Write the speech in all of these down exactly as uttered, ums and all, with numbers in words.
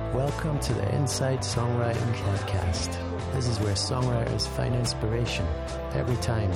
Welcome to the Inside Songwriting Podcast. This is where songwriters find inspiration every time.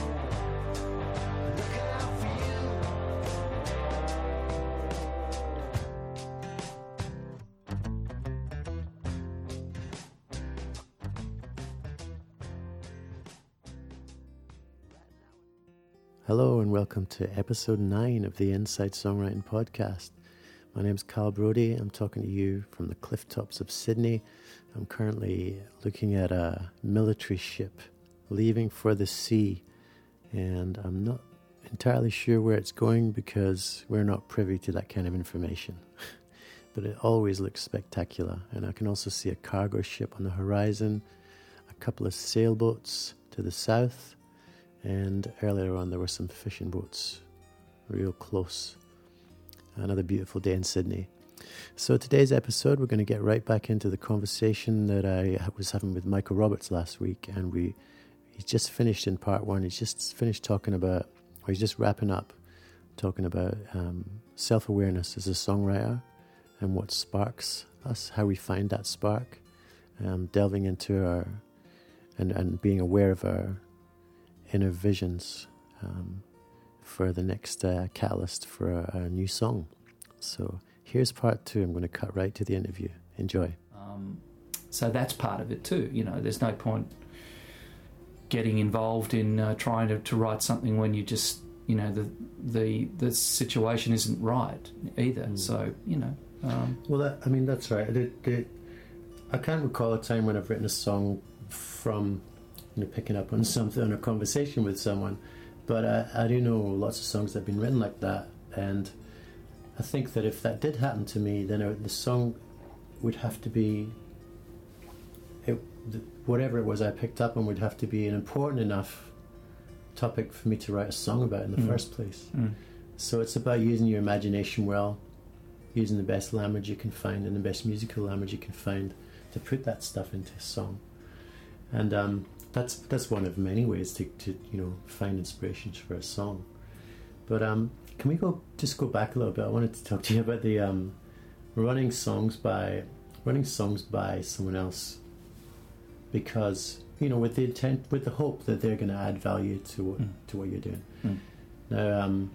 Hello and welcome to episode nine of the Inside Songwriting Podcast. My name's Carl Brody. I'm talking to you from the cliff tops of Sydney. I'm currently looking at a military ship leaving for the sea, and I'm not entirely sure where it's going because we're not privy to that kind of information. But it always looks spectacular, and I can also see a cargo ship on the horizon, a couple of sailboats to the south, and earlier on there were some fishing boats real close. Another beautiful day in Sydney. So today's episode, we're going to get right back into the conversation that I was having with Michael Roberts last week, and we he's just finished in part one. He's just finished talking about, or he's just wrapping up, talking about um, self-awareness as a songwriter and what sparks us, how we find that spark, um, delving into our, and, and being aware of our inner visions, um, for the next uh, catalyst for a, a new song. So here's part two. I'm going to cut right to the interview. Enjoy. Um, so that's part of it too. You know, there's no point getting involved in uh, trying to, to write something when you just, you know, the the the situation isn't right either. Mm. So, you know. Um, well, that, I mean, that's right. It, it, I can't recall a time when I've written a song from, you know, picking up on something, on a conversation with someone. But I, I do know lots of songs that have been written like that, and I think that if that did happen to me, then it, the song would have to be, it, the, whatever it was I picked up on would have to be an important enough topic for me to write a song about in the mm. first place. Mm. So it's about using your imagination well, using the best language you can find and the best musical language you can find to put that stuff into a song. And um That's that's one of many ways to, to you know find inspirations for a song. But um, can we go just go back a little bit? I wanted to talk to you about the um, running songs by running songs by someone else, because you know with the intent, with the hope that they're going to add value to what, mm. to what you're doing. Mm. Now, um,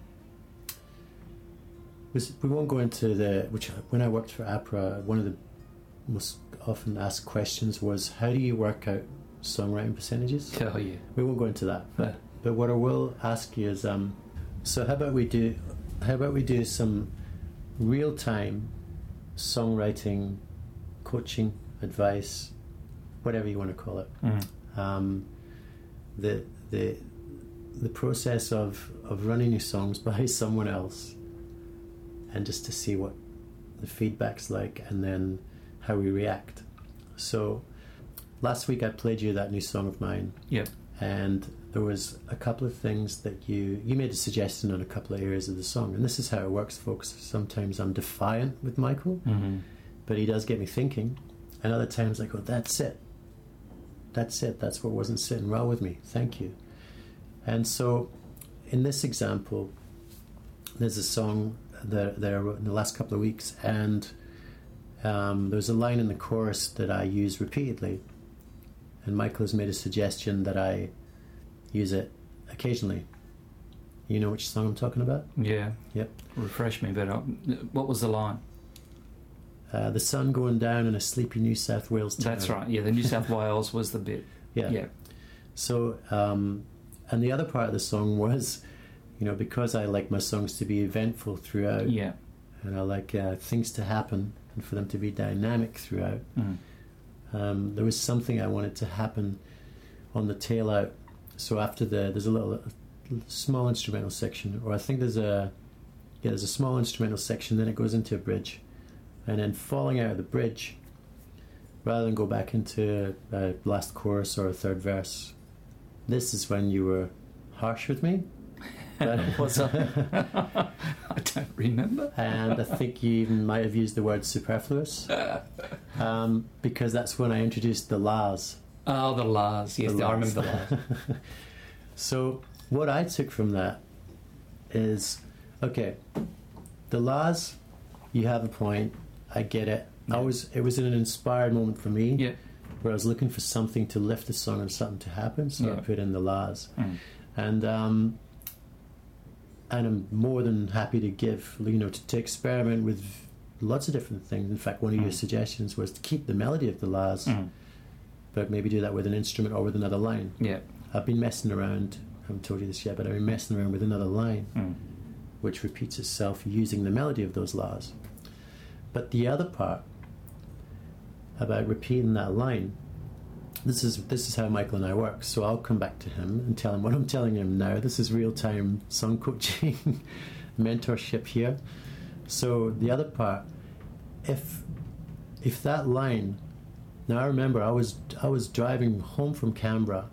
we won't go into the which when I worked for APRA, one of the most often asked questions was, how do you work out songwriting percentages? Oh yeah. We won't go into that. But, yeah. but what I will ask you is, um, so how about we do, how about we do some real-time songwriting coaching, advice, whatever you want to call it. Mm. Um, the the the process of of running your songs by someone else, and just to see what the feedback's like, and then how we react. So. Last week I played you that new song of mine. Yep. And there was a couple of things that you... You made a suggestion on a couple of areas of the song. And this is how it works, folks. Sometimes I'm defiant with Michael, mm-hmm. but he does get me thinking. And other times I go, that's it. That's it. That's what wasn't sitting well with me. Thank you. And so in this example, there's a song that, that I wrote in the last couple of weeks. And um, there's a line in the chorus that I use repeatedly. And Michael has made a suggestion that I use it occasionally. You know which song I'm talking about? Yeah. Yep. Refresh me, but what was the line? Uh, the sun going down in a sleepy New South Wales town. That's right. Yeah, the New South Wales was the bit. Yeah. Yeah. So, um, and the other part of the song was, you know, because I like my songs to be eventful throughout. Yeah. And I like uh, things to happen and for them to be dynamic throughout. Mm. Um, there was something I wanted to happen on the tail out. So after the, there's a little a small instrumental section, or I think there's a, yeah, there's a small instrumental section, then it goes into a bridge. And then falling out of the bridge, rather than go back into a last chorus or a third verse, this is when you were harsh with me. Was I? I don't remember. And I think you even might have used the word superfluous, um, because that's when I introduced the Lars. Oh, the Lars. Yes, the I remember the Lars. So what I took from that is, okay, the Lars, you have a point, I get it, Yeah. I was. It was an inspired moment for me. Yeah. Where I was looking for something to lift the song and something to happen, so Yeah. I put in the La's, Mm. and um, and I'm more than happy to give, you know, to, to experiment with lots of different things. In fact, one of Mm. your suggestions was to keep the melody of the La's, Mm. but maybe do that with an instrument or with another line. Yeah. I've been messing around. I haven't told you this yet, but I've been messing around with another line, Mm. which repeats itself using the melody of those La's. But the other part about repeating that line, this is this is how Michael and I work. So I'll come back to him and tell him what I'm telling him now. This is real-time song coaching, mentorship here. So the other part, if if that line, now I remember I was I was driving home from Canberra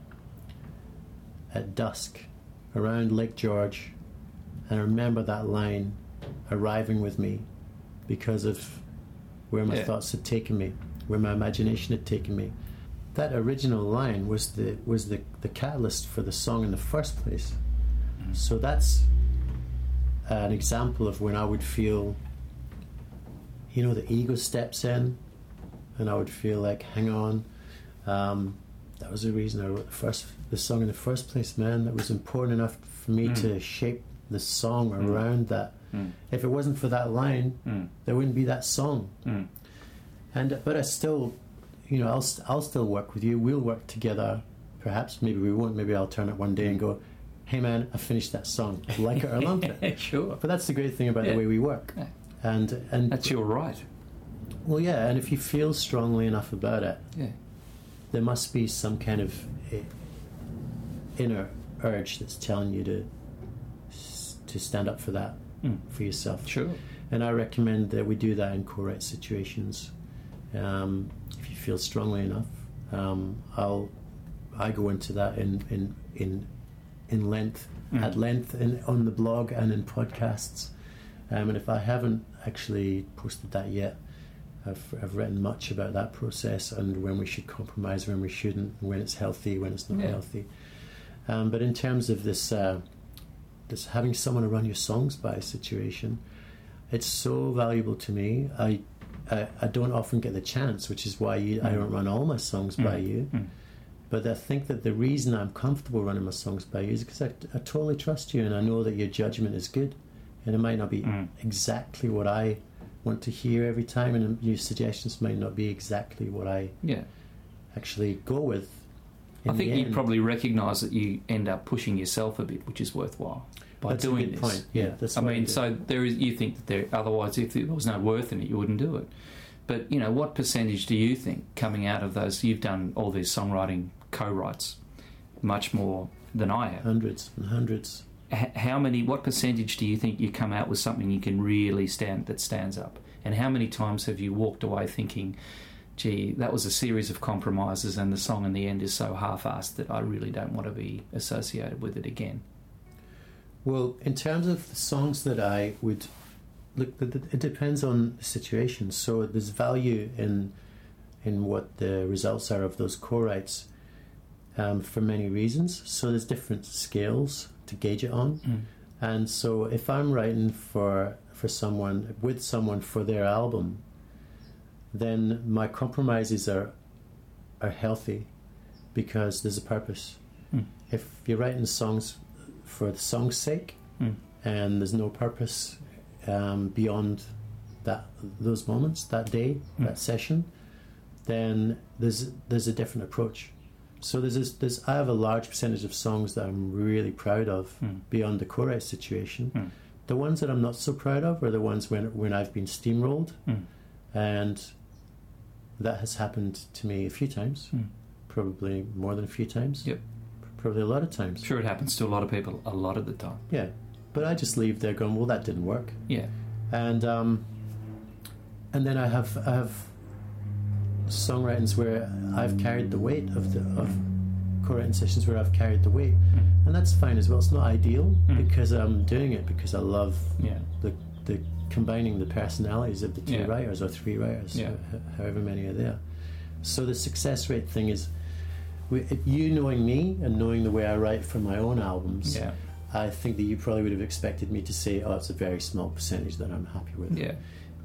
at dusk around Lake George, and I remember that line arriving with me because of where my Yeah. thoughts had taken me, where my imagination had taken me. That original line was the was the, the catalyst for the song in the first place. Mm. So that's an example of when I would feel, you know, the ego steps in, and I would feel like, hang on, um, that was the reason I wrote the first the song in the first place, man. That was important enough for me Mm. to shape the song Mm. around that. Mm. If it wasn't for that line, Mm. there wouldn't be that song. Mm. And but I still, you know, I'll st- I'll still work with you. We'll work together. Perhaps maybe we won't. Maybe I'll turn up one day and go, "Hey man, I finished that song. Like it or lump it." Sure. But that's the great thing about Yeah. the way we work. Yeah. And and That's your right. well, yeah. And if you feel strongly enough about it, Yeah. there must be some kind of eh, inner urge that's telling you to s- to stand up for that Mm. for yourself. Sure. And I recommend that we do that in co-write situations. Um, if you feel strongly enough, um, I'll I go into that in in in in length Mm. at length in, on the blog and in podcasts. Um, and if I haven't actually posted that yet, I've I've written much about that process and when we should compromise, when we shouldn't, when it's healthy, when it's not Yeah. healthy. Um, but in terms of this uh, this having someone to run your songs by situation, it's so valuable to me. I, I I don't often get the chance, which is why you, I Mm. don't run all my songs Mm. by you. Mm. But I think that the reason I'm comfortable running my songs by you is because I, I totally trust you, and I know that your judgment is good, and it might not be Mm. exactly what I want to hear every time, and your suggestions might not be exactly what I Yeah. actually go with. in I think the you end. probably recognise that you end up pushing yourself a bit, which is worthwhile by That's a doing good this. point. Yeah, that's I what I mean, do. so there is. You think that there. Otherwise, if there was no worth in it, you wouldn't do it. But you know, what percentage do you think coming out of those? You've done all these songwriting co-writes, much more than I have. Hundreds and hundreds. H- how many? What percentage do you think you come out with something you can really stand that stands up? And how many times have you walked away thinking, gee, that was a series of compromises and the song in the end is so half-assed that I really don't want to be associated with it again? Well, in terms of the songs that I would look, it depends on the situation. So there's value in in what the results are of those co-writes um, for many reasons. So there's different scales to gauge it on. Mm. And so if I'm writing for for someone with someone for their album, then my compromises are are healthy because there's a purpose. Mm. If you're writing songs for the song's sake Mm. and there's no purpose um, beyond that those moments, that day, Mm. that session, then there's there's a different approach. So there's this, there's I have a large percentage of songs that I'm really proud of Mm. beyond the co-write situation. Mm. The ones that I'm not so proud of are the ones when when I've been steamrolled, Mm. and that has happened to me a few times, Mm. probably more than a few times. Yep. Probably a lot of times. I'm sure it happens to a lot of people a lot of the time. Yeah, but I just leave there going, well, that didn't work, Yeah. and um, and then I have I have songwritings where I've carried the weight of the of co-writing sessions where I've carried the weight, Mm. and that's fine as well. It's not ideal Mm. because I'm doing it because I love Yeah. the the combining the personalities of the two Yeah. writers or three writers, Yeah. ho- however many are there. So the success rate thing is, we- you knowing me and knowing the way I write for my own albums, Yeah. I think that you probably would have expected me to say, oh, it's a very small percentage that I'm happy with. Yeah.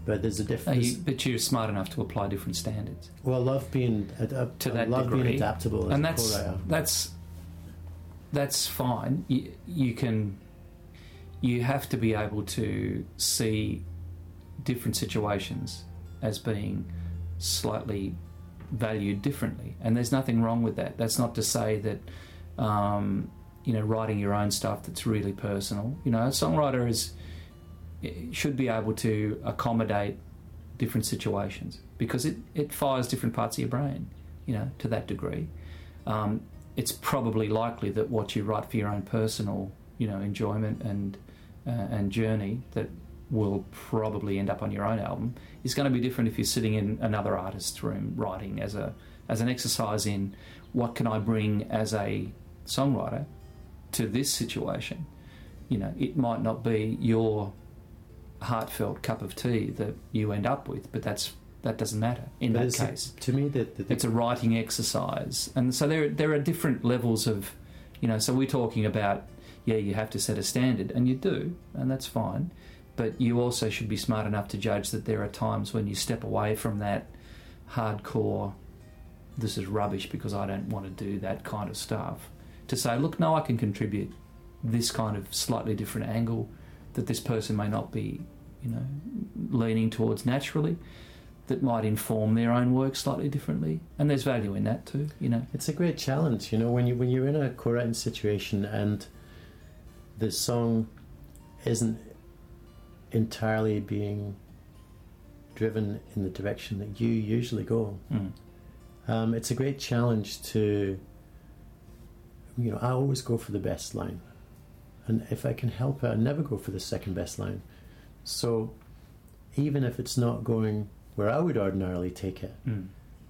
But there's a Uh, difference. you, but you're smart enough to apply different standards. Well, I love being uh, To I that love degree. being adaptable as And a that's co-writer. that's that's fine. You, you can you have to be able to see different situations as being slightly valued differently, and there's nothing wrong with that. That's not to say that um, you know, writing your own stuff that's really personal. You know, a songwriter is should be able to accommodate different situations because it, it fires different parts of your brain, you know, to that degree. Um, it's probably likely that what you write for your own personal, you know, enjoyment and uh, and journey that will probably end up on your own album is going to be different if you're sitting in another artist's room writing as a as an exercise in what can I bring as a songwriter to this situation. You know, it might not be your heartfelt cup of tea that you end up with, but that's that doesn't matter in But that it's case. A, to me, the, the, the It's a writing exercise, and so there there are different levels of, you know. So we're talking about, yeah, you have to set a standard, and you do, and that's fine. But you also should be smart enough to judge that there are times when you step away from that hardcore, this is rubbish because I don't want to do that kind of stuff, to say, look, no, I can contribute this kind of slightly different angle that this person may not be, you know, leaning towards naturally, that might inform their own work slightly differently, and there's value in that too, you know. It's a great challenge, you know, when you when you're in a co-writing situation and the song isn't entirely being driven in the direction that you usually go. Mm. Um, it's a great challenge to, you know, I always go for the best line, and if I can help it, I never go for the second best line. So even if it's not going where I would ordinarily take it, Mm.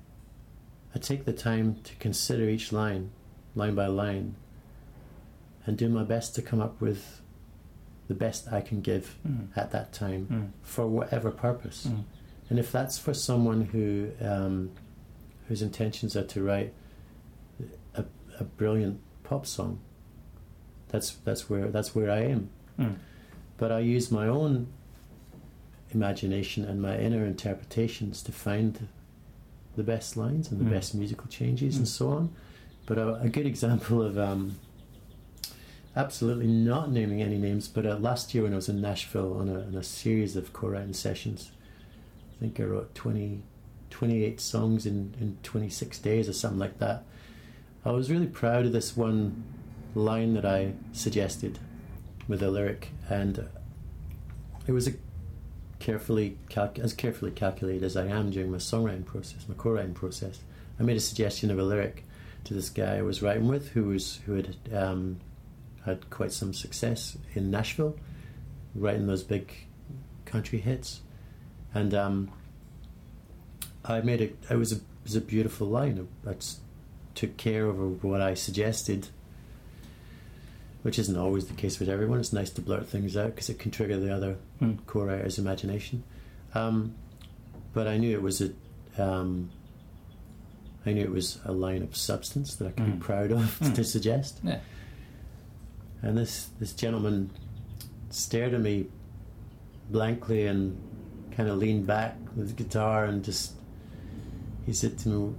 I take the time to consider each line, line by line, and do my best to come up with the best I can give Mm. at that time Mm. for whatever purpose. Mm. And if that's for someone who um, whose intentions are to write a, a brilliant pop song, that's that's where that's where I am. Mm. But I use my own imagination and my inner interpretations to find the best lines and the Mm. best musical changes Mm. and so on. But a, a good example of um, absolutely not naming any names, but uh, last year when I was in Nashville on a, on a series of co-writing sessions, I think I wrote twenty, twenty-eight songs in, in twenty-six days or something like that. I was really proud of this one line that I suggested with a lyric, and uh, it was a carefully calc- as carefully calculated as I am during my songwriting process, my co-writing process. I made a suggestion of a lyric to this guy I was writing with, who was who had um, had quite some success in Nashville, writing those big country hits, and um, I made it. It was a it was a beautiful line. I just took care of what I suggested, which isn't always the case with everyone. It's nice to blurt things out because it can trigger the other Mm. co-writer's imagination. Um, but I knew it was a, um, I knew it was a line of substance that I could Mm. be proud of Mm. to suggest. Yeah. And this this gentleman stared at me blankly and kind of leaned back with the guitar and just he said to me,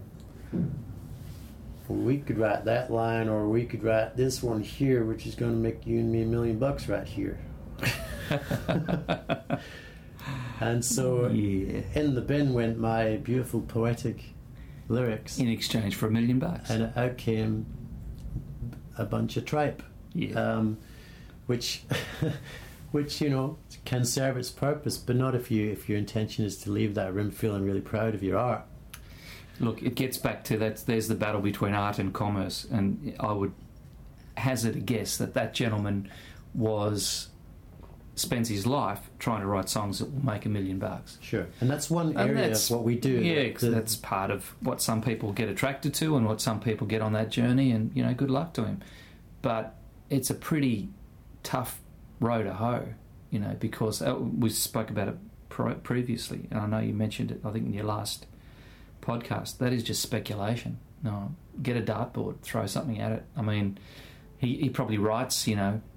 well, we could write that line, or we could write this one here, which is going to make you and me a million bucks right here. And so Yeah. in the bin went my beautiful poetic lyrics, In exchange for a million bucks. and out came a bunch of tripe, Yeah. um, which which you know can serve its purpose, but not if you if your intention is to leave that room feeling really proud of your art. Look, it gets back to that. There's the battle between art and commerce, and I would hazard a guess that that gentleman was spends his life trying to write songs that will make a million bucks. Sure, and that's one And area that's- of what we do. Yeah, 'cause The- that's part of what some people get attracted to and what some people get on that journey, and, you know, good luck to him. But it's a pretty tough row to hoe, you know, because uh, we spoke about it pre- previously, and I know you mentioned it, I think, in your last podcast. That is just speculation. No, get a dartboard, throw something at it. I mean, he, he probably writes, you know,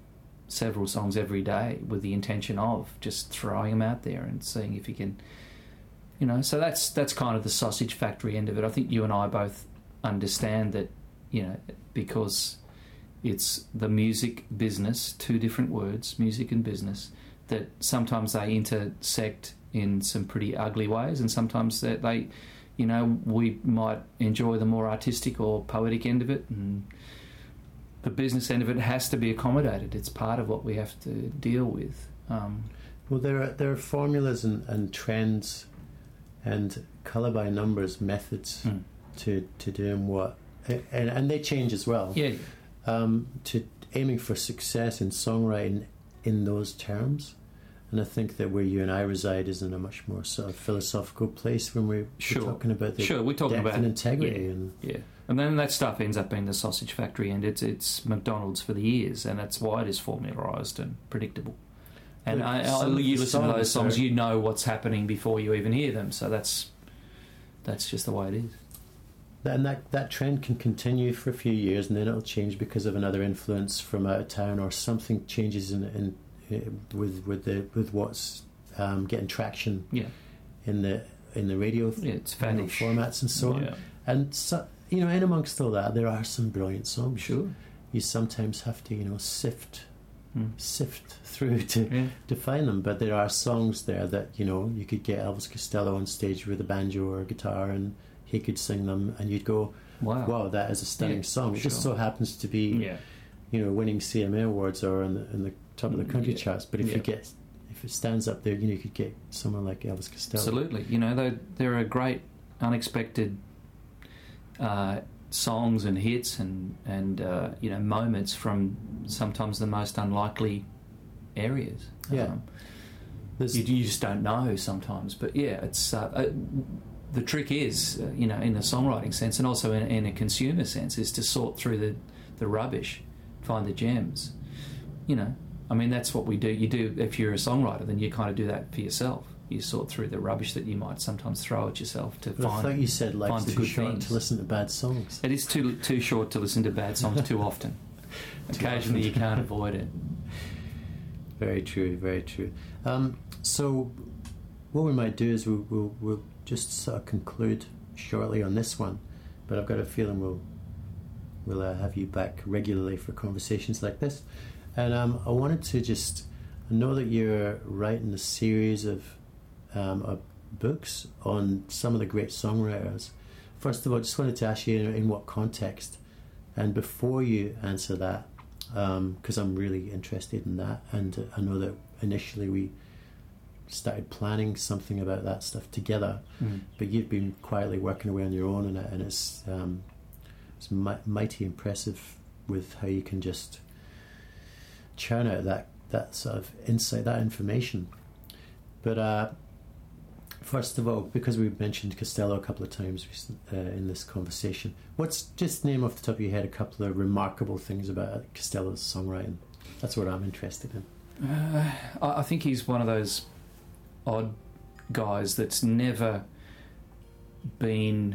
several songs every day with the intention of just throwing them out there and seeing if you can, you know. So that's that's kind of the sausage factory end of it. I think you and I both understand that, you know, because it's the music business, two different words, music and business, that sometimes they intersect in some pretty ugly ways, and sometimes that they, you know, we might enjoy the more artistic or poetic end of it, and the business end of it has to be accommodated. It's part of what we have to deal with. Um, well, there are there are formulas and, and trends and colour by numbers methods mm. to, to doing what, and, and they change as well. Yeah. Um, to aiming for success in songwriting in those terms. And I think that where you and I reside is in a much more sort of philosophical place when we're, sure. we're talking about the sure, we're talking depth about and integrity. Yeah, and yeah. And then that stuff ends up being the sausage factory, and it's it's McDonald's for the ears, and that's why it is formularised and predictable. And I, I, you listen to those songs, you know what's happening before you even hear them. So that's that's just the way it is. And that, that trend can continue for a few years, and then it'll change because of another influence from out of town, or something changes in, in, in with with the with what's um, getting traction yeah. in the in the radio yeah, it's you know, formats and so on. Yeah. And so, you know, in amongst all that, there are some brilliant songs. Sure, you sometimes have to you know sift mm. sift through to yeah. to find them, but there are songs there that you know you could get Elvis Costello on stage with a banjo or a guitar, and he could sing them, and you'd go, wow, wow, that is a stunning yeah, song. It sure. just so happens to be, yeah. you know, winning C M A awards or in the, in the top of the country yeah. charts. But if yeah. you get, if it stands up there, you know, you could get someone like Elvis Costello. Absolutely. You know, there, there are great unexpected uh, songs and hits and, and uh, you know, moments from sometimes the most unlikely areas. Yeah. Um, you, you just don't know sometimes. But yeah, it's... Uh, uh, the trick is, uh, you know, in the songwriting sense and also in, in a consumer sense, is to sort through the, the rubbish, find the gems. You know, I mean, that's what we do. You do, if you're a songwriter, then you kind of do that for yourself. You sort through the rubbish that you might sometimes throw at yourself to but find. I thought you said life's find the too good short things. to listen to bad songs. It is too too short to listen to bad songs too often. too Occasionally, often. you can't avoid it. Very true, very true. Um, so, what we might do is we'll, we'll, we'll just sort of conclude shortly on this one, but I've got a feeling we'll we'll uh, have you back regularly for conversations like this. And um, I wanted to just I know that you're writing a series of, um, of books on some of the great songwriters. First of all, I just wanted to ask you in, in what context, and before you answer that, because um, I'm really interested in that, and uh, I know that initially we started planning something about that stuff together, mm. but you've been quietly working away on your own on it, and it's um, it's mi- mighty impressive with how you can just churn out that that sort of insight, that information. But uh, first of all, because we've mentioned Costello a couple of times uh, in this conversation, what's just name off the top of your head a couple of remarkable things about Costello's songwriting? That's what I'm interested in. Uh, I think he's one of those odd guys that's never been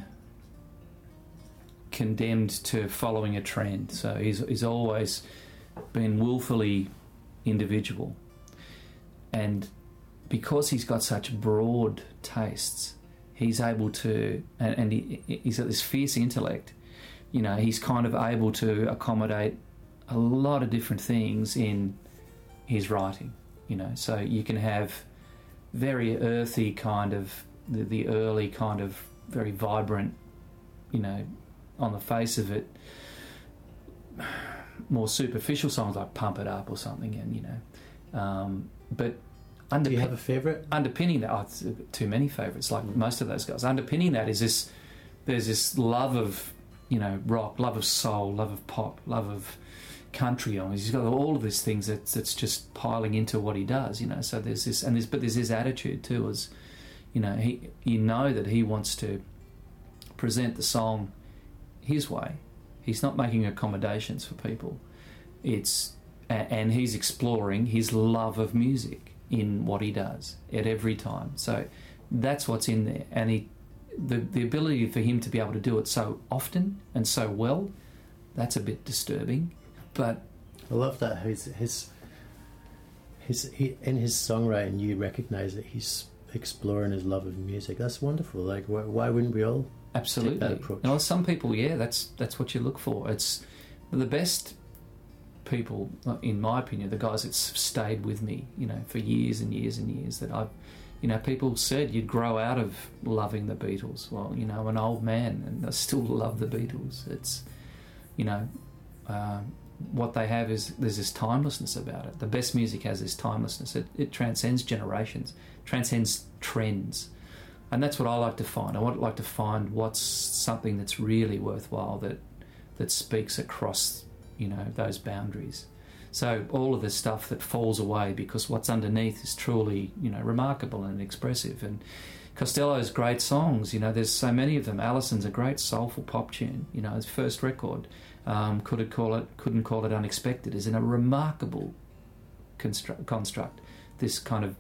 condemned to following a trend. So he's he's always been willfully individual, and because he's got such broad tastes, he's able to, and, and he, he's got this fierce intellect. You know, he's kind of able to accommodate a lot of different things in his writing. You know, so you can have very earthy kind of the, the early kind of very vibrant, you know, on the face of it, more superficial songs like Pump It Up or something, and you know, um, but underpin- do you have a favourite? Underpinning that, oh, it's too many favourites, like mm. most of those guys. Underpinning that is this, there's this love of, you know, rock, love of soul, love of pop, love of country on. He's got all of these things that's that's just piling into what he does, you know. So there's this, and there's but there's this attitude too, as you know, he you know that he wants to present the song his way. He's not making accommodations for people. It's and he's exploring his love of music in what he does at every time. So that's what's in there, and he the the ability for him to be able to do it so often and so well, that's a bit disturbing. But I love that his his his he, in his songwriting, you recognise that he's exploring his love of music. That's wonderful. Like, why, why wouldn't we all absolutely take that approach? Well, some people, yeah, that's that's what you look for. It's the best people, in my opinion, the guys that stayed with me, you know, for years and years and years. That I've, you know, people said you'd grow out of loving the Beatles. Well, you know, I'm an old man and I still love the Beatles. It's, you know. Um, what they have is there's this timelessness about it. The best music has this timelessness. It, it transcends generations, transcends trends, and that's what I like to find. I want like to find what's something that's really worthwhile that that speaks across, you know, those boundaries. So all of the stuff that falls away because what's underneath is truly, you know, remarkable and expressive. And Costello's great songs, you know, there's so many of them. Allison's a great soulful pop tune, you know, his first record. Um, could it call it? Couldn't call it unexpected. Is in a remarkable construct, construct. This kind of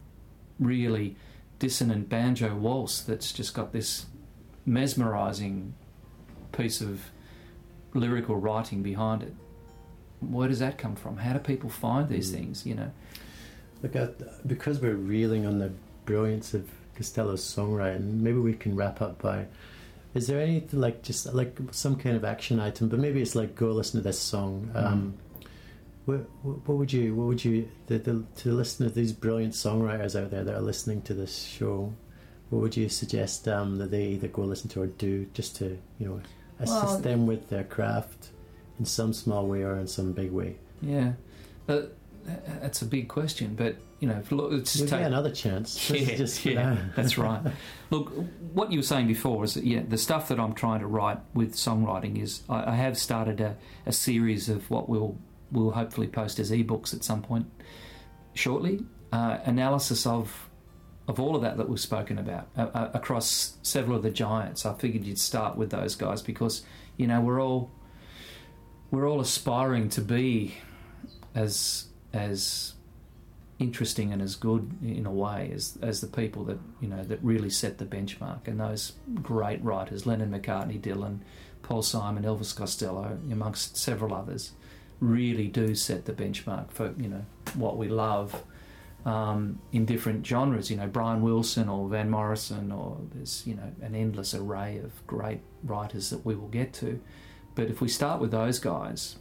really dissonant banjo waltz that's just got this mesmerising piece of lyrical writing behind it. Where does that come from? How do people find these mm. things? You know, look at because we're reeling on the brilliance of Costello's songwriting. Maybe we can wrap up by. Is there anything like just like some kind of action item? But maybe it's like go listen to this song. Um, mm. what, what would you? What would you? The, the, to listen to these brilliant songwriters out there that are listening to this show, what would you suggest um, that they either go listen to or do just to you know assist well, them with their craft in some small way or in some big way? Yeah, but that's a big question. But you know, look, it's we'll take get another chance. Yeah, just yeah that's right. Look, what you were saying before is that yeah, the stuff that I'm trying to write with songwriting is I, I have started a, a series of what we'll we'll hopefully post as ebooks at some point shortly. Uh, analysis of of all of that that we've spoken about uh, uh, across several of the giants. I figured you'd start with those guys because you know we're all we're all aspiring to be as as interesting and as good in a way as as the people that you know that really set the benchmark, and those great writers, Lennon, McCartney, Dylan, Paul Simon, Elvis Costello, amongst several others, really do set the benchmark for you know what we love um, in different genres. You know, Brian Wilson or Van Morrison, or there's you know an endless array of great writers that we will get to. But if we start with those guys,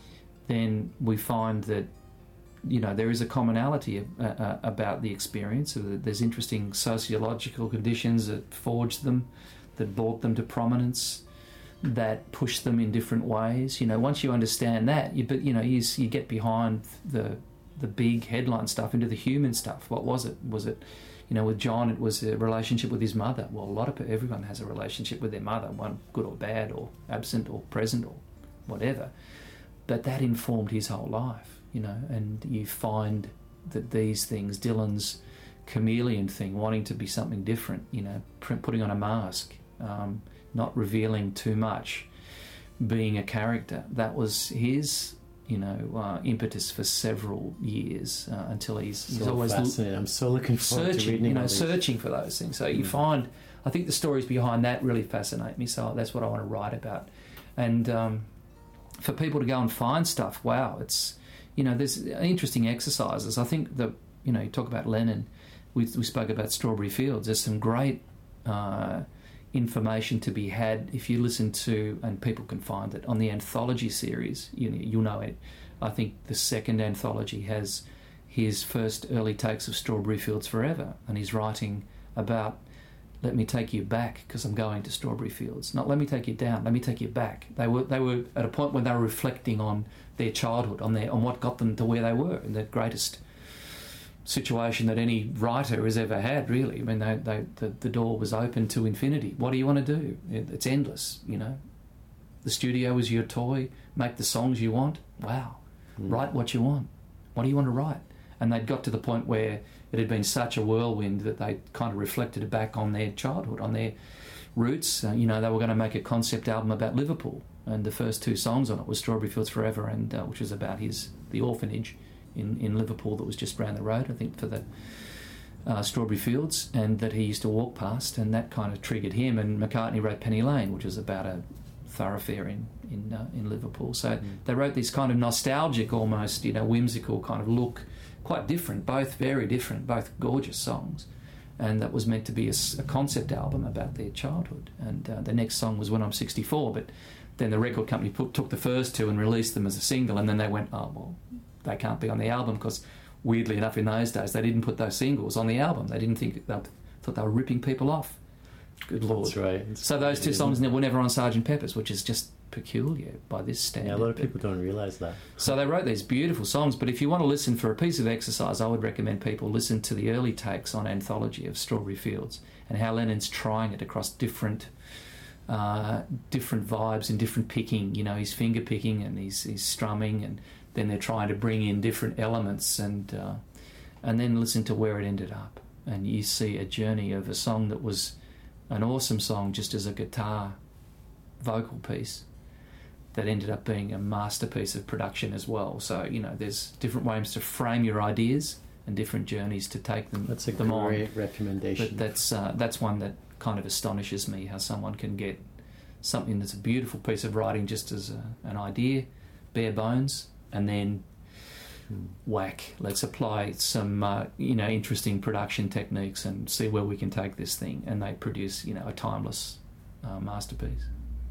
then we find that you know, there is a commonality uh, uh, about the experience. There's interesting sociological conditions that forged them, that brought them to prominence, that pushed them in different ways. You know, once you understand that, you but you know, you, you get behind the the big headline stuff into the human stuff. What was it? Was it, you know, with John, it was a relationship with his mother. Well, a lot of everyone has a relationship with their mother, one good or bad, or absent or present or whatever. But that informed his whole life. You know, and you find that these things, Dylan's chameleon thing, wanting to be something different, you know, putting on a mask, um, not revealing too much, being a character, that was his, you know, uh, impetus for several years uh, until he's, so he's always fascinating. I'm so looking forward searching, to reading you know, these. searching for those things. So you mm. find, I think the stories behind that really fascinate me. So that's what I want to write about, and um, for people to go and find stuff, wow, it's. You know, there's interesting exercises. I think that, you know, you talk about Lennon, we, we spoke about Strawberry Fields. There's some great uh, information to be had if you listen to, and people can find it, on the anthology series. You, you'll know it. I think the second anthology has his first early takes of Strawberry Fields Forever, and he's writing about, let me take you back because I'm going to Strawberry Fields. Not let me take you down, let me take you back. They were they were at a point when they were reflecting on their childhood, on their on what got them to where they were, in the greatest situation that any writer has ever had, really. I mean, they, they, the, the door was open to infinity. What do you want to do? It's endless, you know. The studio is your toy. Make the songs you want. Wow. Mm. Write what you want. What do you want to write? And they'd got to the point where it had been such a whirlwind that they kind of reflected back on their childhood, on their roots. Uh, you know, they were going to make a concept album about Liverpool, and the first two songs on it was Strawberry Fields Forever, and uh, which was about his the orphanage in, in Liverpool that was just round the road, I think, for the uh, Strawberry Fields, and that he used to walk past, and that kind of triggered him. And McCartney wrote Penny Lane, which was about a thoroughfare in in, uh, in Liverpool. So mm. they wrote this kind of nostalgic, almost, you know, whimsical kind of look quite different, both very different, both gorgeous songs. And that was meant to be a, a concept album about their childhood. And uh, the next song was When I'm sixty-four, but then the record company put, took the first two and released them as a single, and then they went, oh, well, they can't be on the album, because weirdly enough in those days they didn't put those singles on the album. They didn't think, they thought they were ripping people off. Good Lord. That's right. That's so those two songs were never on Sergeant Pepper's, which is just peculiar by this standard. Yeah, a lot of people don't realise that. So they wrote these beautiful songs, but if you want to listen for a piece of exercise, I would recommend people listen to the early takes on Anthology of Strawberry Fields and how Lennon's trying it across different uh, different vibes and different picking. You know, he's finger picking and he's, he's strumming, and then they're trying to bring in different elements, and uh, and then listen to where it ended up. And you see a journey of a song that was an awesome song just as a guitar vocal piece, that ended up being a masterpiece of production as well. So, you know, there's different ways to frame your ideas and different journeys to take them, that's a them great on. recommendation. But that's uh, that's one that kind of astonishes me, how someone can get something that's a beautiful piece of writing just as a, an idea, bare bones, and then hmm. whack, let's apply some uh, you know, interesting production techniques and see where we can take this thing, and they produce, you know, a timeless uh, masterpiece.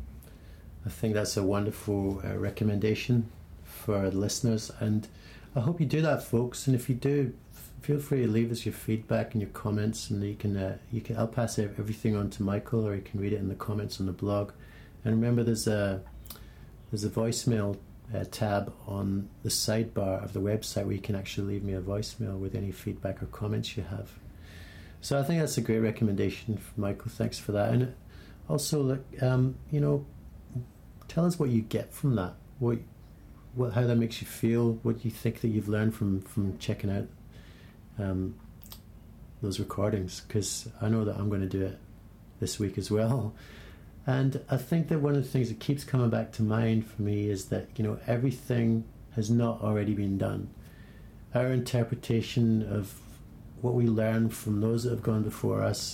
I think that's a wonderful uh, recommendation for our listeners, and I hope you do that, folks. And if you do, f- feel free to leave us your feedback and your comments, and you can uh, you can I'll pass everything on to Michael, or you can read it in the comments on the blog. And remember, there's a there's a voicemail uh, tab on the sidebar of the website where you can actually leave me a voicemail with any feedback or comments you have. So I think that's a great recommendation from Michael. Thanks for that. And also, like, um, you know, tell us what you get from that. What, what, how that makes you feel. What you think that you've learned from from checking out um, those recordings. Because I know that I'm going to do it this week as well. And I think that one of the things that keeps coming back to mind for me is that, you know, everything has not already been done. Our interpretation of what we learn from those that have gone before us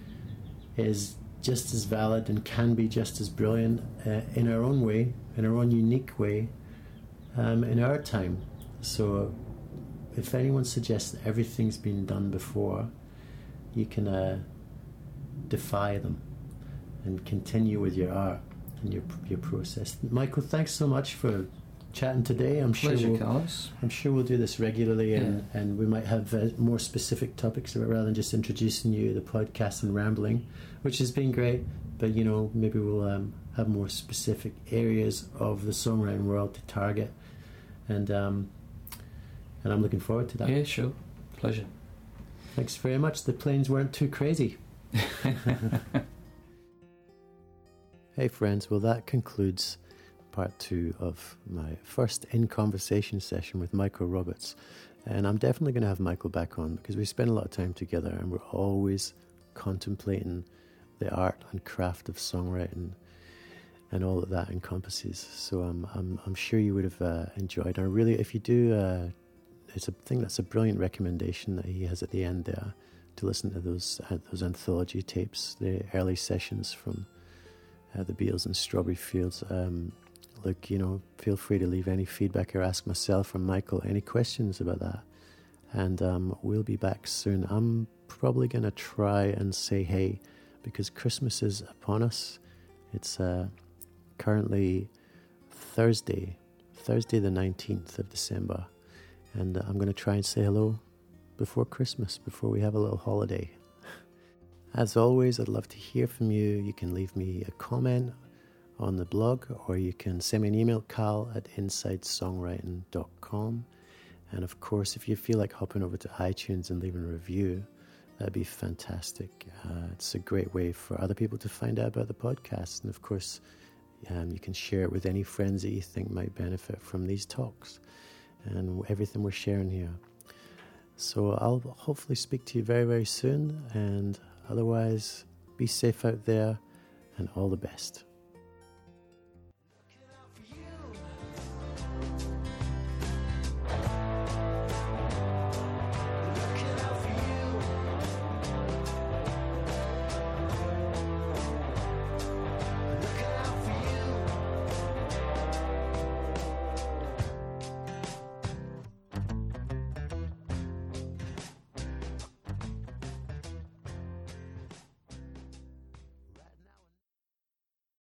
is just as valid and can be just as brilliant uh, in our own way, in our own unique way, um, in our time. So if anyone suggests that everything's been done before, you can uh, defy them and continue with your art and your your process. Michael, thanks so much for chatting today. I'm Pleasure, sure we'll, Carlos. I'm sure we'll do this regularly, and, yeah. and we might have uh, more specific topics rather than just introducing you to the podcast and rambling, which has been great. But, you know, maybe we'll um, have more specific areas of the songwriting world to target, and um, and I'm looking forward to that. Yeah, sure. Pleasure. Thanks very much. The planes weren't too crazy. Hey friends, well that concludes part two of my first in conversation session with Michael Roberts, and I'm definitely going to have Michael back on because we spend a lot of time together and we're always contemplating the art and craft of songwriting and all that that encompasses. So um, I'm I'm sure you would have uh, enjoyed. And really, if you do, uh, it's a thing that's a brilliant recommendation that he has at the end there to listen to those uh, those anthology tapes, the early sessions from Uh, the Beatles and Strawberry Fields. Um, look, you know, feel free to leave any feedback or ask myself or Michael any questions about that. And um, we'll be back soon. I'm probably going to try and say hey, because Christmas is upon us. It's uh, currently Thursday, Thursday the nineteenth of December. And uh, I'm going to try and say hello before Christmas, before we have a little holiday. As always, I'd love to hear from you. You can leave me a comment on the blog, or you can send me an email, carl at inside songwriting dot com. And of course, if you feel like hopping over to iTunes and leaving a review, that'd be fantastic. Uh, it's a great way for other people to find out about the podcast. And of course, um, you can share it with any friends that you think might benefit from these talks and everything we're sharing here. So I'll hopefully speak to you very, very soon. And otherwise, be safe out there and all the best.